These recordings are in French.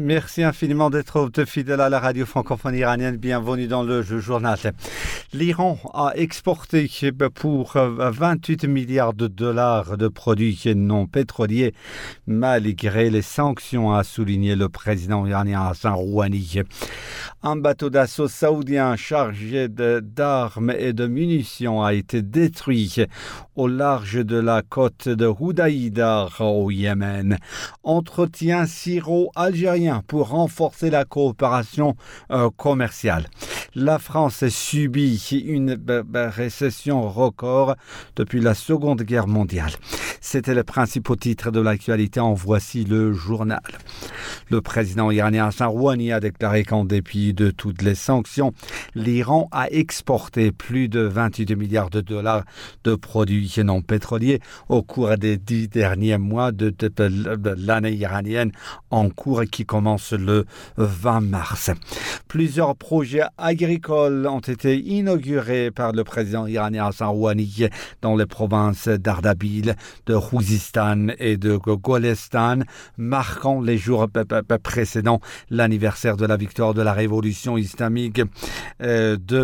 Merci infiniment d'être fidèle à la radio francophone iranienne. Bienvenue dans le journal. L'Iran a exporté pour 28 milliards de dollars de produits non pétroliers malgré les sanctions, a souligné le président iranien Hassan Rouhani. Un bateau d'assaut saoudien chargé d'armes et de munitions a été détruit au large de la côte de Houdaïda au Yémen. Entretien syro-algérien pour renforcer la coopération commerciale. La France subit une récession record depuis la Seconde Guerre mondiale. C'était le principal titre de l'actualité. En voici le journal. Le président iranien Hassan Rouhani a déclaré qu'en dépit de toutes les sanctions, l'Iran a exporté plus de 28 milliards de dollars de produits non pétroliers au cours des 10 derniers mois de l'année iranienne en cours qui commence le 20 mars. Plusieurs projets agricoles ont été inaugurés par le président iranien Hassan Rouhani dans les provinces d'Ardabil, de Khouzistan et de Golestan, marquant les jours précédents l'anniversaire de la victoire de la révolution islamique de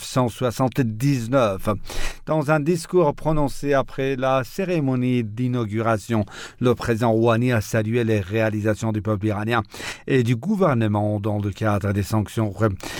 1979. Dans un discours prononcé après la cérémonie d'inauguration, le président Rouhani a salué les réalisations du peuple iranien et du gouvernement dans le cadre des sanctions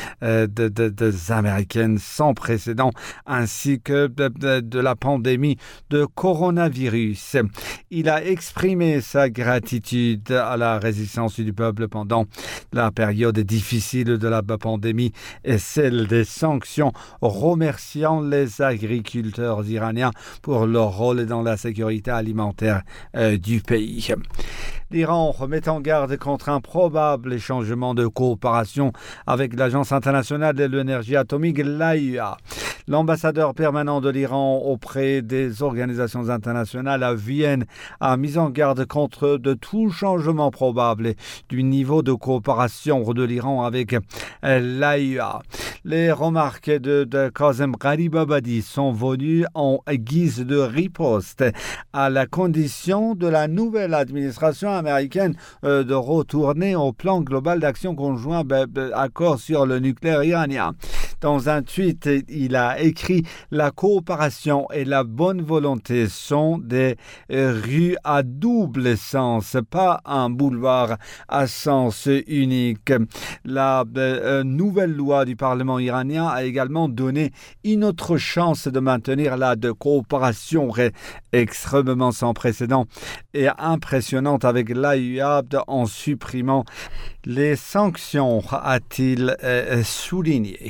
américaines sans précédent ainsi que de la pandémie de coronavirus. Il a exprimé sa gratitude à la résistance du peuple pendant la période difficile de la pandémie et celle des sanctions, remerciant les agriculteurs iraniens pour leur rôle dans la sécurité alimentaire du pays. L'Iran met en garde contre un probable changement de coopération avec l'Agence internationale de l'énergie atomique, l'AIEA. L'ambassadeur permanent de l'Iran auprès des organisations internationales à Vienne a mis en garde contre de tout changement probable du niveau de coopération de l'Iran avec l'AIEA. Les remarques de Kazem Gharibabadi sont venues en guise de riposte à la condition de la nouvelle administration américaine de retourner au plan global d'action conjoint accord sur le nucléaire iranien. Dans un tweet, il a écrit « La coopération et la bonne volonté sont des rues à double sens, pas un boulevard à sens unique ». La nouvelle loi du Parlement iranien a également donné une autre chance de maintenir la coopération extrêmement sans précédent et impressionnante avec l'AIEA en supprimant les sanctions, a-t-il souligné.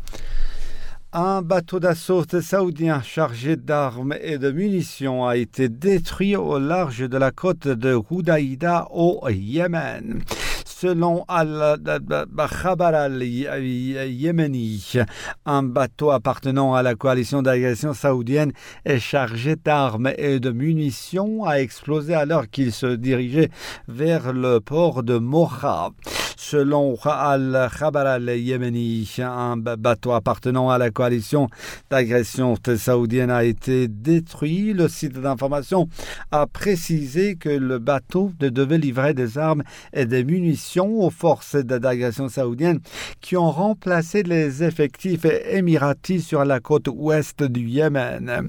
Un bateau d'assaut saoudien chargé d'armes et de munitions a été détruit au large de la côte de Houdaïda au Yémen. Selon Al-Khabar al-Yémeni, un bateau appartenant à la coalition d'agression saoudienne et chargé d'armes et de munitions a explosé alors qu'il se dirigeait vers le port de Mocha. Selon Al-Khabar al-Yémeni, un bateau appartenant à la coalition d'agression saoudienne a été détruit. Le site d'information a précisé que le bateau devait livrer des armes et des munitions aux forces d'agression saoudiennes qui ont remplacé les effectifs émiratis sur la côte ouest du Yémen.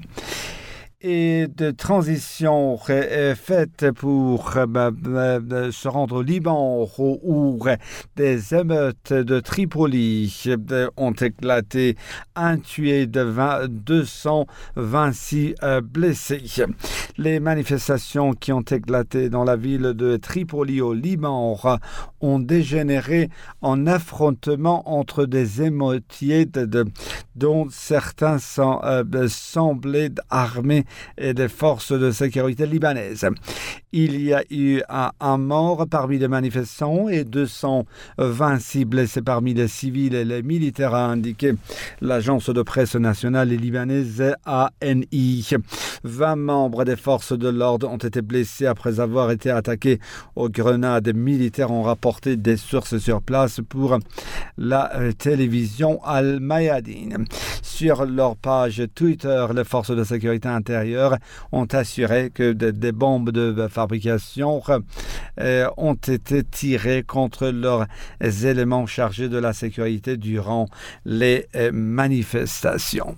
Et de transition est faite pour se rendre au Liban où des émeutes de Tripoli ont éclaté, un tué, 226 blessés. Les manifestations qui ont éclaté dans la ville de Tripoli au Liban ont dégénéré en affrontements entre des émeutiers dont certains semblaient armés et des forces de sécurité libanaises. Il y a eu un mort parmi les manifestants et 226 blessés parmi les civils et les militaires, a indiqué l'agence de presse nationale libanaise ANI. 20 membres des forces de l'ordre ont été blessés après avoir été attaqués aux grenades. Militaires ont rapporté des sources sur place pour la télévision Al Mayadin. Sur leur page Twitter, les forces de sécurité intérieure extérieurs ont assuré que des bombes de fabrication ont été tirées contre leurs éléments chargés de la sécurité durant les manifestations.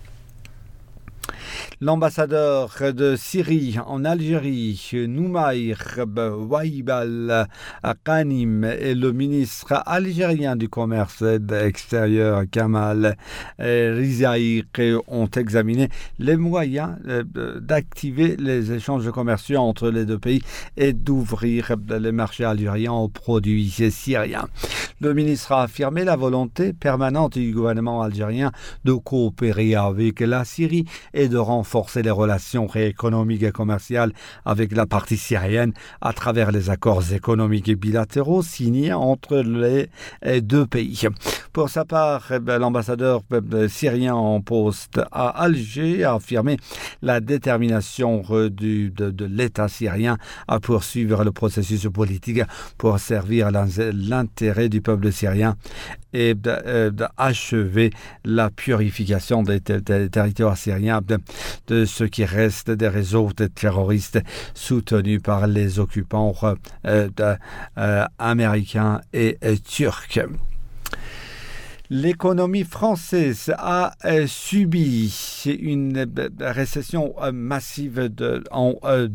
L'ambassadeur de Syrie en Algérie, Noumair Waibal Qanim, et le ministre algérien du commerce extérieur, Kamal Rizaïq, ont examiné les moyens d'activer les échanges commerciaux entre les deux pays et d'ouvrir les marchés algériens aux produits syriens. Le ministre a affirmé la volonté permanente du gouvernement algérien de coopérer avec la Syrie et de renforcer les relations économiques et commerciales avec la partie syrienne à travers les accords économiques et bilatéraux signés entre les deux pays. Pour sa part, l'ambassadeur syrien en poste à Alger a affirmé la détermination de l'État syrien à poursuivre le processus politique pour servir l'intérêt du peuple syrien et d'achever la purification des territoires syriens de ce qui reste des réseaux de terroristes soutenus par les occupants américains et turcs. L'économie française a subi une récession massive en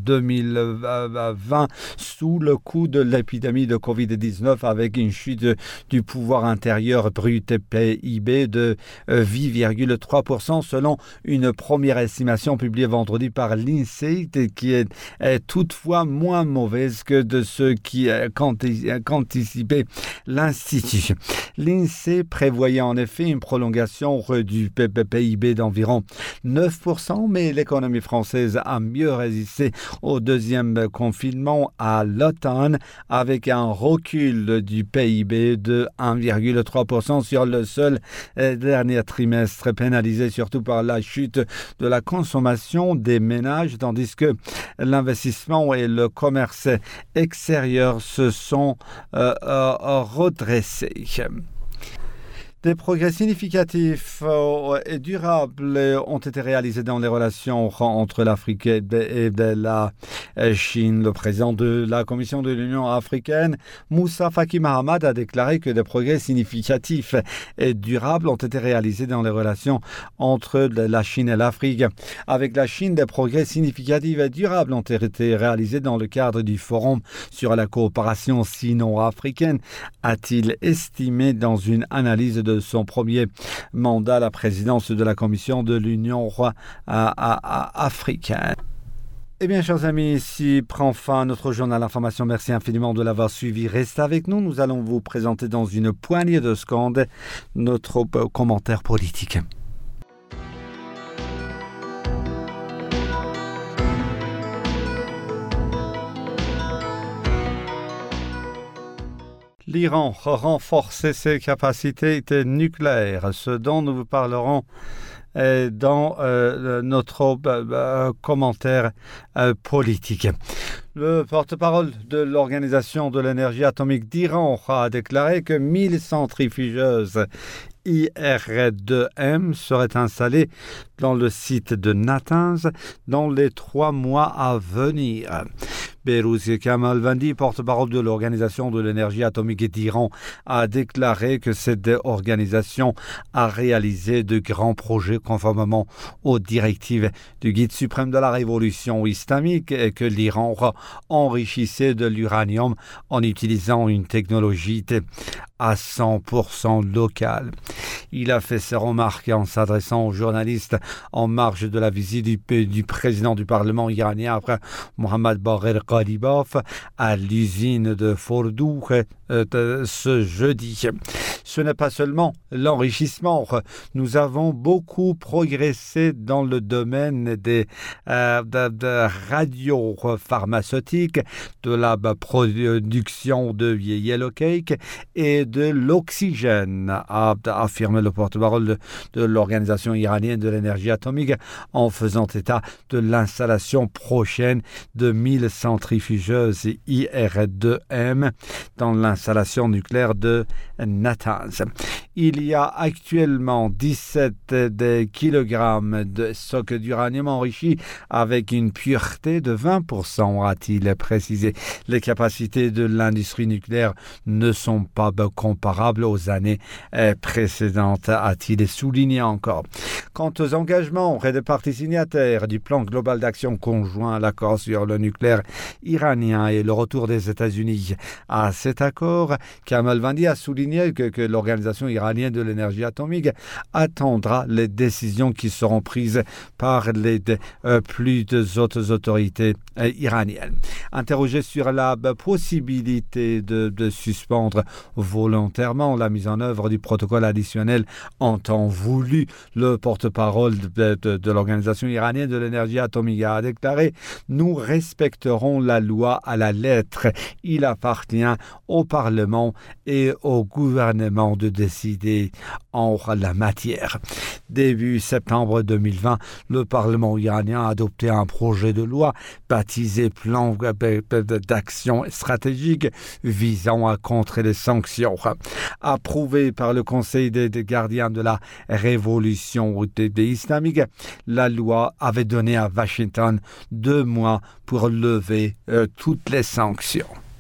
2020 sous le coup de l'épidémie de Covid-19 avec une chute du pouvoir intérieur brut PIB de 8,3% selon une première estimation publiée vendredi par l'INSEE qui est toutefois moins mauvaise que de ce qui qu'anticipait l'Institut. L'INSEE prévoyait en effet une prolongation du PIB d'environ 9%, mais l'économie française a mieux résisté au deuxième confinement à l'automne avec un recul du PIB de 1,3% sur le seul dernier trimestre, pénalisé surtout par la chute de la consommation des ménages, tandis que l'investissement et le commerce extérieur se sont redressés. Des progrès significatifs et durables ont été réalisés dans les relations entre l'Afrique et la Chine. Le président de la Commission de l'Union africaine, Moussa Faki Mahamat, a déclaré que des progrès significatifs et durables ont été réalisés dans les relations entre la Chine et l'Afrique. Avec la Chine, des progrès significatifs et durables ont été réalisés dans le cadre du Forum sur la coopération sino-africaine, a-t-il estimé dans une analyse de son premier mandat à la présidence de la Commission de l'Union africaine. Eh bien, chers amis, ici prend fin notre journal d'information. Merci infiniment de l'avoir suivi. Restez avec nous. Nous allons vous présenter dans une poignée de secondes notre commentaire politique. L'Iran renforce ses capacités nucléaires, ce dont nous vous parlerons dans notre commentaire politique. Le porte-parole de l'Organisation de l'énergie atomique d'Iran a déclaré que 1000 centrifugeuses IR2M seraient installées dans le site de Natanz dans les 3 mois à venir. Behrouz Kamalvandi, porte-parole de l'Organisation de l'énergie atomique d'Iran, a déclaré que cette organisation a réalisé de grands projets conformément aux directives du Guide suprême de la révolution islamique et que l'Iran enrichissait de l'uranium en utilisant une technologie à 100% locale. Il a fait ses remarques en s'adressant aux journalistes en marge de la visite du président du Parlement iranien après Mohammad Bagher Ghalibaf à l'usine de Fordow ce jeudi. Ce n'est pas seulement l'enrichissement. Nous avons beaucoup progressé dans le domaine des radiopharmaceutiques, de la production de yellow cake et de l'oxygène, a affirmé le porte-parole de l'Organisation iranienne de l'énergie atomique en faisant état de l'installation prochaine de 1000 centrifugeuses IR2M dans l'installation nucléaire de Natanz. Natanz. Il y a actuellement 17 kilogrammes de stock d'uranium enrichi avec une pureté de 20%, a-t-il précisé. Les capacités de l'industrie nucléaire ne sont pas comparables aux années précédentes, a-t-il souligné encore. Quant aux engagements auprès des parties signataires du plan global d'action conjoint à l'accord sur le nucléaire iranien et le retour des États-Unis à cet accord, Kamal Vandi a souligné que l'Organisation iranienne de l'énergie atomique attendra les décisions qui seront prises par les plus autres autorités iraniennes. Interrogé sur la possibilité de suspendre volontairement la mise en œuvre du protocole additionnel en temps voulu, le porte-parole de l'Organisation iranienne de l'énergie atomique a déclaré « Nous respecterons la loi à la lettre. Il appartient au Parlement et au gouvernement de décider en la matière. » Début septembre 2020, le Parlement iranien a adopté un projet de loi baptisé Plan d'action stratégique visant à contrer les sanctions. Approuvé par le Conseil des gardiens de la révolution islamique, la loi avait donné à Washington 2 mois pour lever toutes les sanctions.